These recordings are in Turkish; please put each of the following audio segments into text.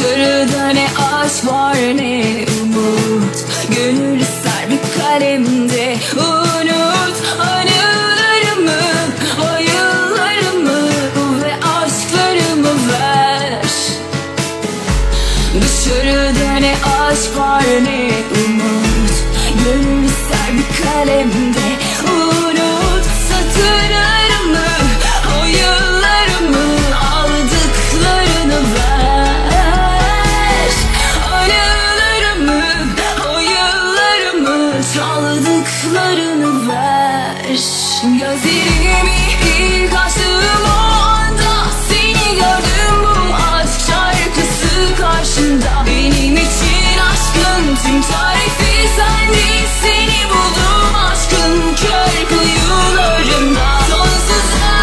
Dışarıda ne aşk var ne umut, gönül ister bir kalemde unut anılarımı, o yıllarımı ve aşklarımı ver. Dışarıda ne aşk var ne umut, gönül ister bir kalemde unut satırlarımı, o yıllarımı, aldıklarını ver. Anılarımı, o yıllarımı, çaldıklarını ver. Gözlerimi ilk açtığım o anda seni gördüm, bu aşk şarkısı karşımda. Benim için aşkın tüm tarifi sendin, seni buldum aşkın kör kuyularında. Sonsuza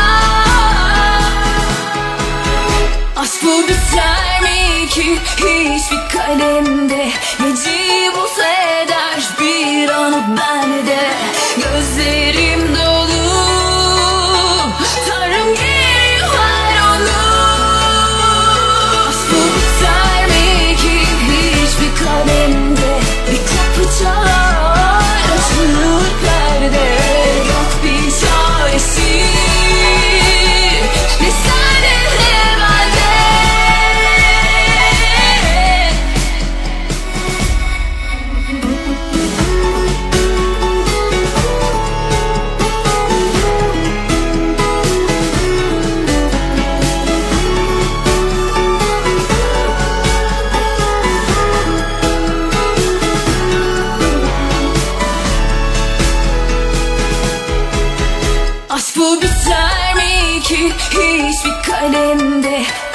aşk bu biter mi ki hiçbir kalemde? Geceyi buz eder bir anı bende. Gözlerim dolu, Tanrım geri ver onu. Aşk bu biter mi ki hiçbir kalemde? Bir kapı çalar, açılır perde. Yok bir çaresi, ne sende ne bende. Aşk bu biter mi ki hiçbir kalemde?